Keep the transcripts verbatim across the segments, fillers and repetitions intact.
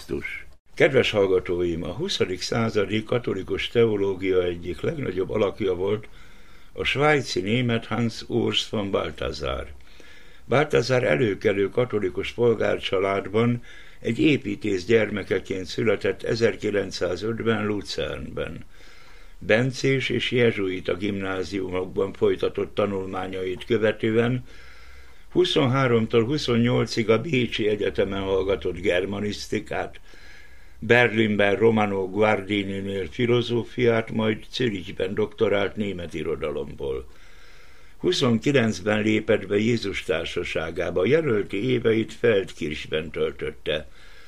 Szervusztus! Kedves hallgatóim, a huszadik századi katolikus teológia egyik legnagyobb alakja volt a svájci német Hans Urs von Balthasar. Balthasar előkelő katolikus polgárcsaládban egy építész gyermekeként született ezerkilencszázötben Luzernben. Bencés és jezsuita gimnáziumokban folytatott tanulmányait követően huszonháromtól huszonnyolcig a Bécsi Egyetemen hallgatott germanisztikát, Berlinben Romano Guardininél filozófiát, majd Zürichben doktorált német irodalomból. huszonkilencben lépett be Jézus társaságába, jelölti éveit Feldkirchben töltötte.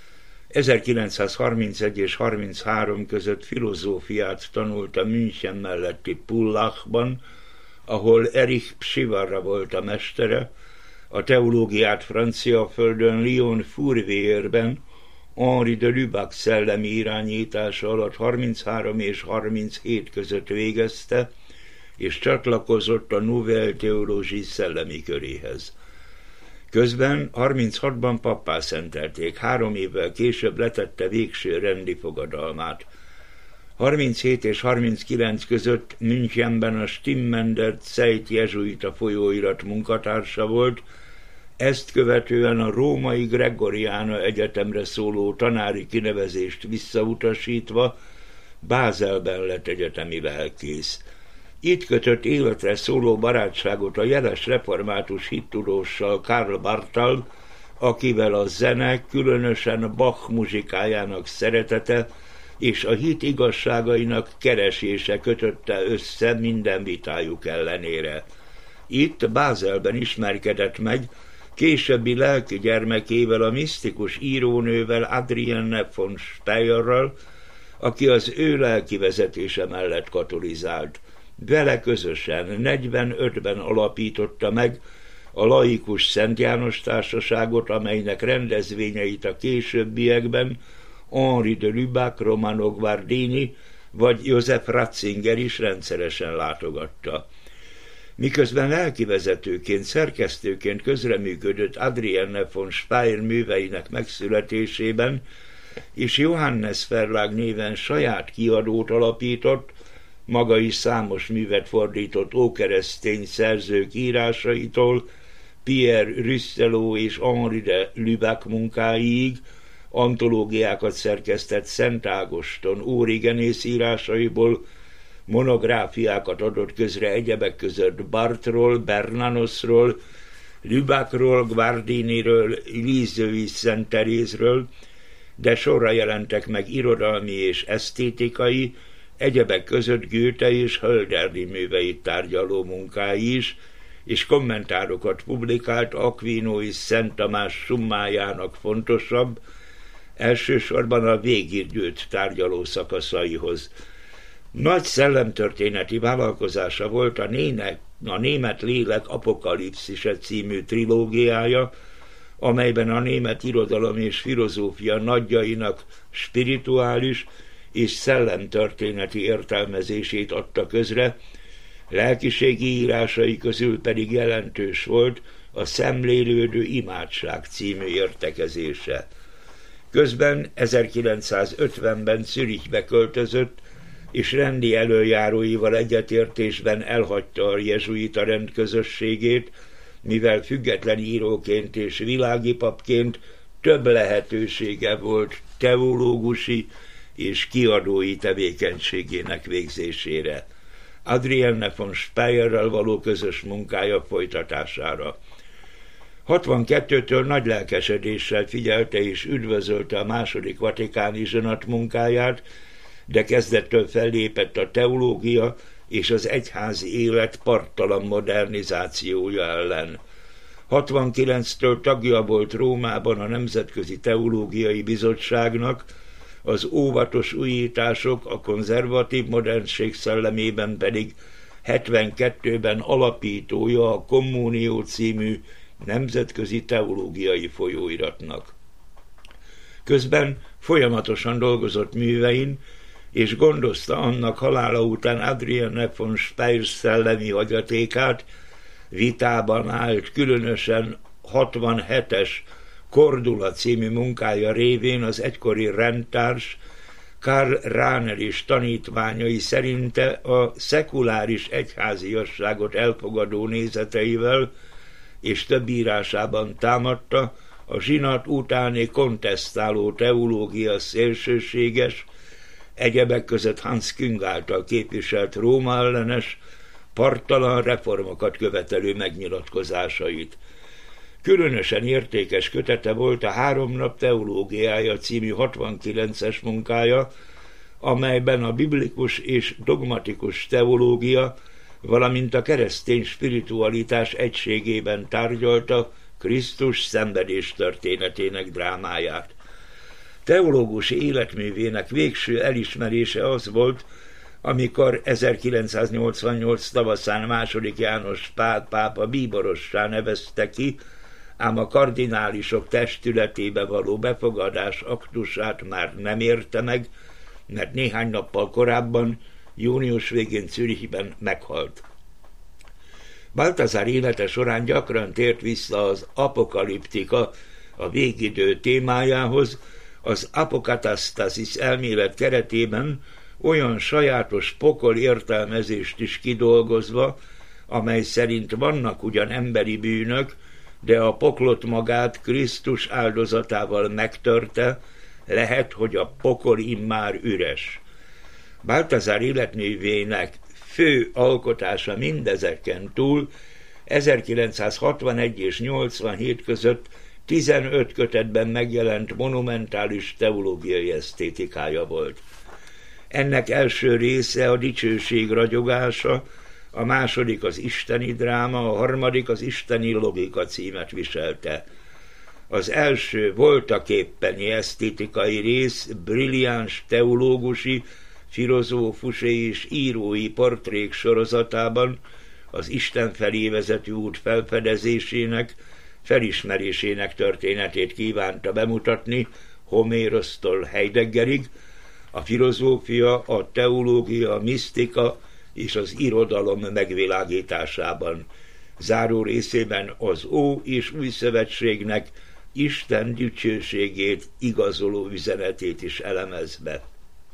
ezerkilencszázharmincegy és harminchárom között filozófiát tanult a München melletti Pullachban, ahol Erich Psivarra volt a mestere, a teológiát Franciaföldön Lyon Fourvierben, Henri de Lubac szellemi irányítása alatt harminchárom és harminchét között végezte, és csatlakozott a Nouvelle Théologie szellemi köréhez. Közben harminchatban pappá szentelték, három évvel később letette végső rendi fogadalmát. harminchét és harminckilenc között Münchenben a Stimmender Zeit jezsuita folyóirat munkatársa volt, ezt követően a római Gregoriana Egyetemre szóló tanári kinevezést visszautasítva Bázelben lett egyetemi lelkész. Itt kötött életre szóló barátságot a jeles református hittudóssal, Karl Barthal, akivel a zene, különösen Bach muzsikájának szeretete és a hit igazságainak keresése kötötte össze minden vitájuk ellenére. Itt Bázelben ismerkedett meg későbbi lelki gyermekével, a misztikus írónővel, Adrienne von Steyerrel, aki az ő lelki vezetése mellett katolizált. Vele közösen negyvenötben alapította meg a laikus Szent János Társaságot, amelynek rendezvényeit a későbbiekben Henri de Lubac, Romano Guardini vagy Joseph Ratzinger is rendszeresen látogatta. Miközben lelkivezetőként, szerkesztőként közreműködött Adrienne von Speyer műveinek megszületésében, és Johannes Verlag néven saját kiadót alapított, maga is számos művet fordított ókeresztény szerzők írásaitól, Pierre Russelot és Henri de Lubac munkáiig, antológiákat szerkesztett Szent Ágoston Órigenész írásaiból, monográfiákat adott közre egyebek között Barthról, Bernanosról, Lubacról, Guardiniről, Lisieux Szent Terézről, de sorra jelentek meg irodalmi és esztétikai, egyebek között Goethe és Hölderlin műveit tárgyaló munkái is, és kommentárokat publikált Aquino és Szent Tamás summájának fontosabb, elsősorban a végiggyűjt tárgyaló szakaszaihoz. Nagy szellemtörténeti vállalkozása volt a, nének, a Német Lélek Apokalipszise című trilógiája, amelyben a német irodalom és filozófia nagyjainak spirituális és szellemtörténeti értelmezését adta közre, lelkiségi írásai közül pedig jelentős volt a Szemlélődő imádság című értekezése. Közben ezerkilencszázötvenben Zürichbe költözött, és rendi előjáróival egyetértésben elhagyta a jezsuita rendközösségét, mivel független íróként és világi papként több lehetősége volt teológusi és kiadói tevékenységének végzésére, Adrienne von Speyerrel való közös munkája folytatására. hatvankettőtől nagy lelkesedéssel figyelte és üdvözölte a második vatikáni zsinat munkáját, de kezdettől fellépett a teológia és az egyházi élet parttalan modernizációja ellen. hatvankilenctől tagja volt Rómában a Nemzetközi Teológiai Bizottságnak, az óvatos újítások, a konzervatív modernség szellemében pedig hetvenkettőben alapítója a Communio című nemzetközi teológiai folyóiratnak. Közben folyamatosan dolgozott művein, és gondozta annak halála után Adrienne von Speyer szellemi hagyatékát, vitában állt különösen hatvanhetes Cordula című munkája révén az egykori rendtárs Karl Rahner és tanítványai szerinte a szekuláris egyháziasságot elfogadó nézeteivel és több írásában támadta a zsinat utáni kontesztáló teológia szélsőséges, egyebek között Hans Küng által képviselt Róma ellenes, parttalan reformokat követelő megnyilatkozásait. Különösen értékes kötete volt a Három nap teológiája című hatvankilences munkája, amelyben a biblikus és dogmatikus teológia, valamint a keresztény spiritualitás egységében tárgyalta Krisztus szenvedés történetének drámáját. Teológusi életművének végső elismerése az volt, amikor ezerkilencszáznyolcvannyolc tavaszán második János Pál pápa bíborossá nevezte ki, ám a kardinálisok testületébe való befogadás aktusát már nem érte meg, mert néhány nappal korábban, június végén Zürichben meghalt. Balthasar élete során gyakran tért vissza az apokaliptika, a végidő témájához, az apokatasztasis elmélet keretében olyan sajátos pokol értelmezést is kidolgozva, amely szerint vannak ugyan emberi bűnök, de a poklot magát Krisztus áldozatával megtörte, lehet, hogy a pokol immár üres. Balthasar életművének fő alkotása mindezeken túl ezerkilencszázhatvanegy és nyolcvanhét között tizenöt kötetben megjelent monumentális teológiai esztétikája volt. Ennek első része a dicsőség ragyogása, a második az isteni dráma, a harmadik az isteni logika címet viselte. Az első voltaképpeni esztétikai rész brilliáns teológusi, filozófusi és írói portrék sorozatában az Isten felé vezető út felfedezésének, felismerésének történetét kívánta bemutatni Homérosztól Heideggerig, a filozófia, a teológia, a misztika és az irodalom megvilágításában. Záró részében az Ó és Új Szövetségnek Isten dicsőségét igazoló üzenetét is elemezve.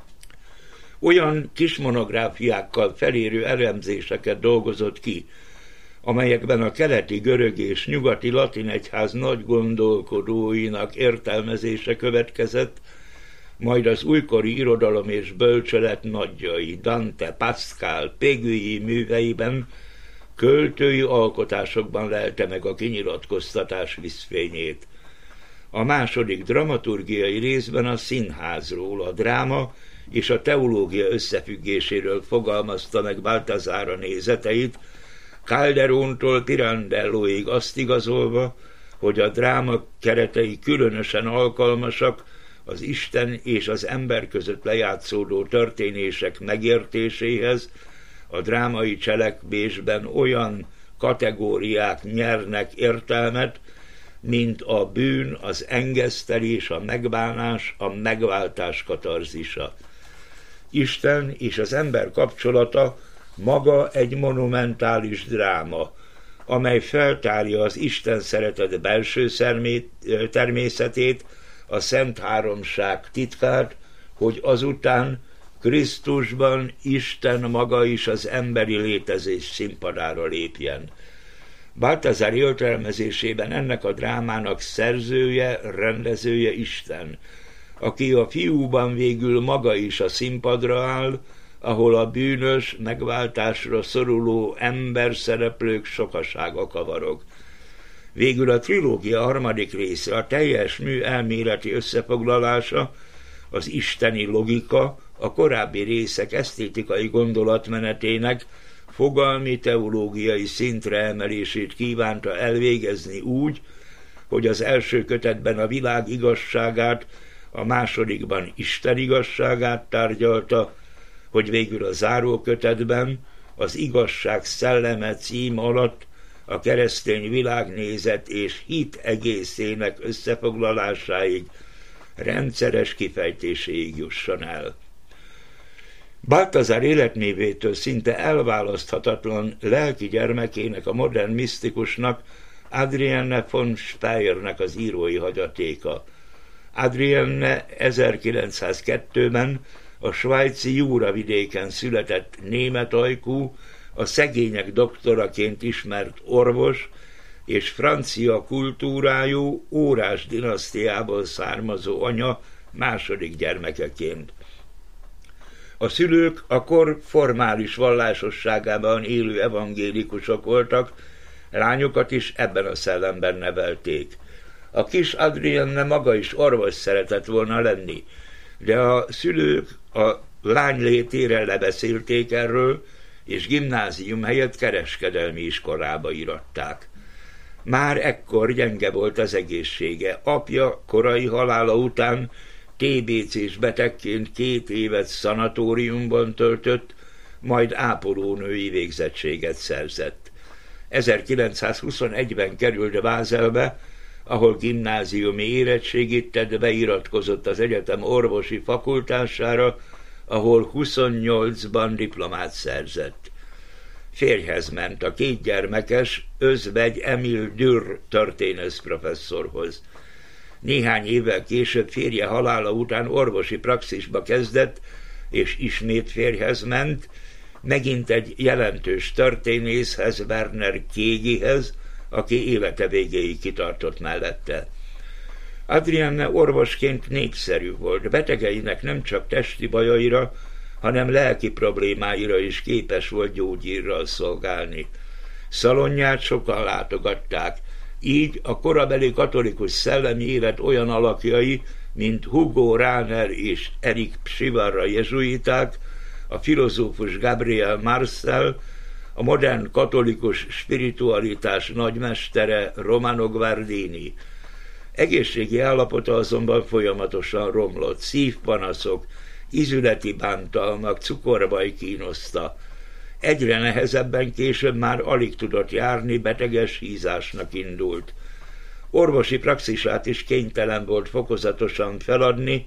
Olyan kis monográfiákkal felérő elemzéseket dolgozott ki, amelyekben a keleti görög és nyugati latin egyház nagy gondolkodóinak értelmezése következett, majd az újkori irodalom és bölcselet nagyjai, Dante, Pascal, Pégüi műveiben, költői alkotásokban lelte meg a kinyilatkoztatás vízfényét. A második dramaturgiai részben a színházról, a dráma és a teológia összefüggéséről fogalmazta meg Balthasar a nézeteit, Calderontól Pirandelloig azt igazolva, hogy a dráma keretei különösen alkalmasak az Isten és az ember között lejátszódó történések megértéséhez, a drámai cselekvésben olyan kategóriák nyernek értelmet, mint a bűn, az engesztelés, a megbánás, a megváltás katarzisa. Isten és az ember kapcsolata maga egy monumentális dráma, amely feltárja az Isten szeretet belső szermét, természetét, a Szent Háromság titkát, hogy azután Krisztusban Isten maga is az emberi létezés színpadára lépjen. Balthasar értelmezésében ennek a drámának szerzője, rendezője Isten, aki a fiúban végül maga is a színpadra áll, ahol a bűnös, megváltásra szoruló ember szereplők sokasága kavarog. Végül a trilógia harmadik része, a teljes mű elméleti összefoglalása, az isteni logika, a korábbi részek esztétikai gondolatmenetének fogalmi teológiai szintre emelését kívánta elvégezni úgy, hogy az első kötetben a világ igazságát, a másodikban Isten igazságát tárgyalta, hogy végül a záró kötetben az igazság szelleme cím alatt a keresztény világnézet és hit egészének összefoglalásáig, rendszeres kifejtéséig jusson el. Balthasar életművétől szinte elválaszthatatlan lelki gyermekének, a modern misztikusnak, Adrienne von Speiernek az írói hagyatéka. Adrienne ezerkilencszázkettőben a svájci Jura-vidéken született német ajkú, a szegények doktoraként ismert orvos és francia kultúrájú órás dinasztiából származó anya második gyermekeként. A szülők a kor formális vallásosságában élő evangélikusok voltak, lányokat is ebben a szellemben nevelték. A kis Adrienne maga is orvos szeretett volna lenni, de a szülők a lány létére lebeszélték erről, és gimnázium helyett kereskedelmi iskolába íratták. Már ekkor gyenge volt az egészsége. Apja korai halála után té bé cés betegként két évet szanatóriumban töltött, majd ápolónői végzettséget szerzett. ezerkilencszázhuszonegyben került Bázelbe, ahol gimnáziumi érettségit tett, beiratkozott az egyetem orvosi fakultására, ahol huszonnyolcban diplomát szerzett. Férjhez ment a kétgyermekes özvegy Emil Dürr történész professzorhoz. Néhány évvel később férje halála után orvosi praxisba kezdett, és ismét férjhez ment, megint egy jelentős történészhez, Werner Kégihez, aki élete végéig kitartott mellette. Adrienne orvosként népszerű volt, betegeinek nem csak testi bajaira, hanem lelki problémáira is képes volt gyógyírral szolgálni. Szalonját sokan látogatták, így a korabeli katolikus szellemi élet olyan alakjai, mint Hugo Rahner és Erik Psivarra jezsuiták, a filozófus Gabriel Marcel, a modern katolikus spiritualitás nagymestere Romano Guardini. Egészségi állapota azonban folyamatosan romlott, szívpanaszok, ízületi bántalmak, cukorbaj kínoszta. Egyre nehezebben később már alig tudott járni, beteges hízásnak indult. Orvosi praxisát is kénytelen volt fokozatosan feladni,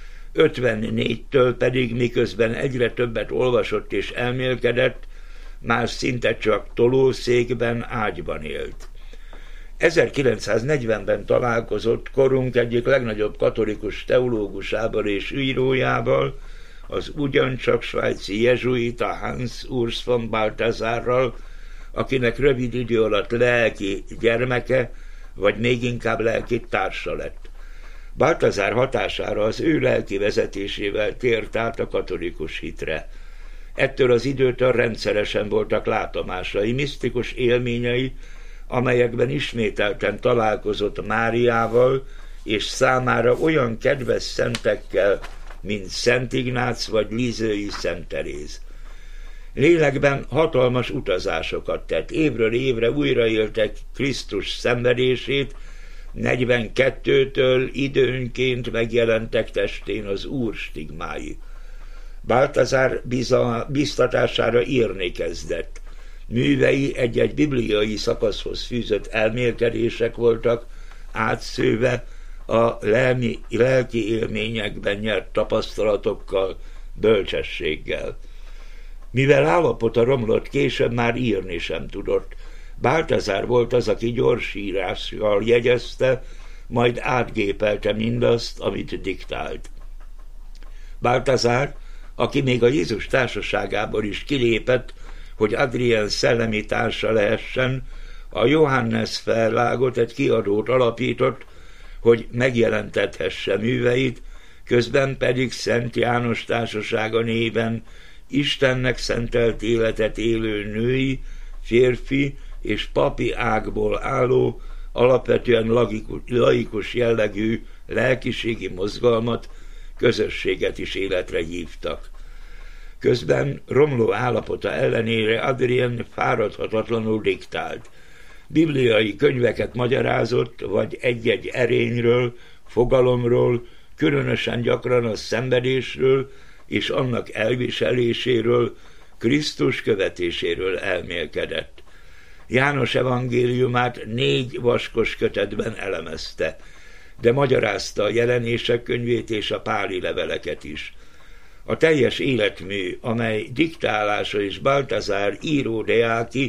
ötvennégytől pedig, miközben egyre többet olvasott és elmélkedett, már szinte csak tolószékben, ágyban élt. ezerkilencszáznegyvenben találkozott korunk egyik legnagyobb katolikus teológusával és írójával, az ugyancsak svájci jezsuita Hans Urs von Balthasarral, akinek rövid idő alatt lelki gyermeke, vagy még inkább lelki társa lett. Balthasar hatására az ő lelki vezetésével tért át a katolikus hitre. Ettől az időtől rendszeresen voltak látomásai, misztikus élményei, amelyekben ismételten találkozott Máriával, és számára olyan kedves szentekkel, mint Szent Ignác vagy Lizői Szent Teréz. Lélekben hatalmas utazásokat tett, évről évre újraéltek Krisztus szenvedését, negyvenkettőtől időnként megjelentek testén az Úr stigmái. Balthasar biztatására írni kezdett. Művei egy-egy bibliai szakaszhoz fűzött elmélkedések voltak, átszőve a lelmi, lelki élményekben nyert tapasztalatokkal, bölcsességgel. Mivel állapota romlott, később már írni sem tudott. Balthasar volt az, aki gyors írással jegyezte, majd átgépelte mindazt, amit diktált. Balthasar, aki még a Jézus társaságából is kilépett, hogy Adrienne szellemi társa lehessen, a Johannes Verlagot, egy kiadót alapított, hogy megjelentethesse műveit, közben pedig Szent János Társasága néven Istennek szentelt életet élő női, férfi és papi ágból álló, alapvetően laikus jellegű lelkiségi mozgalmat, közösséget is életre hívtak. Közben romló állapota ellenére Adrienne fáradhatatlanul diktált. Bibliai könyveket magyarázott, vagy egy-egy erényről, fogalomról, különösen gyakran a szenvedésről és annak elviseléséről, Krisztus követéséről elmélkedett. János evangéliumát négy vaskos kötetben elemezte, de magyarázta a jelenések könyvét és a páli leveleket is. A teljes életmű, amely diktálása és Balthasar író deáki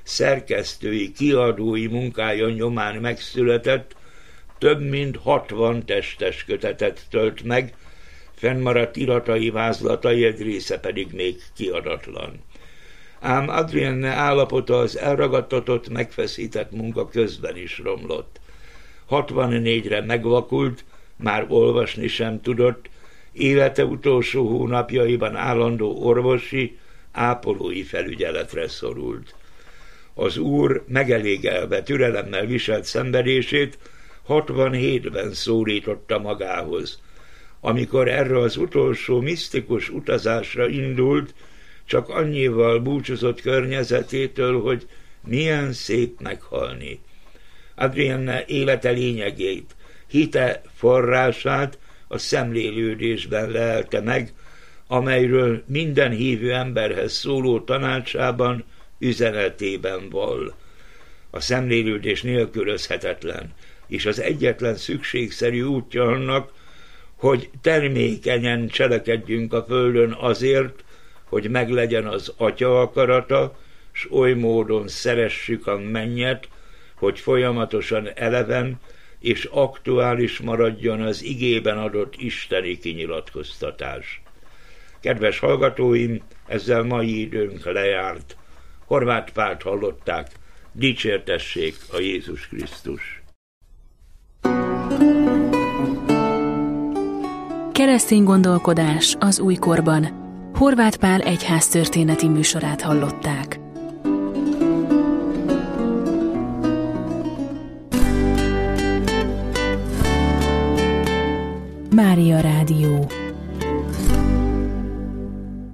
szerkesztői, kiadói munkája nyomán megszületett, több mint hatvan testes kötetet tölt meg, fennmaradt iratai vázlatai egy része pedig még kiadatlan. Ám Adrienne állapota az elragadtatott, megfeszített munka közben is romlott. hatvannégyre megvakult, már olvasni sem tudott, élete utolsó hónapjaiban állandó orvosi, ápolói felügyeletre szorult. Az úr megelégelve türelemmel viselt szenvedését hatvanhétben szólította magához. Amikor erre az utolsó misztikus utazásra indult, csak annyival búcsúzott környezetétől, hogy milyen szép meghalni. Adrienne élete lényegét, hite forrását a szemlélődésben lelte meg, amelyről minden hívő emberhez szóló tanácsában, üzenetében vall. A szemlélődés nélkülözhetetlen, és az egyetlen szükségszerű útja annak, hogy termékenyen cselekedjünk a földön azért, hogy meglegyen az Atya akarata, s oly módon szeressük a mennyet, hogy folyamatosan eleven és aktuális maradjon az igében adott isteni kinyilatkoztatás. Kedves hallgatóim, ezzel mai időnk lejárt. Horváth Pált hallották, dicsértessék a Jézus Krisztus. Keresztény gondolkodás az újkorban. Horváth Pál egyháztörténeti műsorát hallották. Mária Rádió.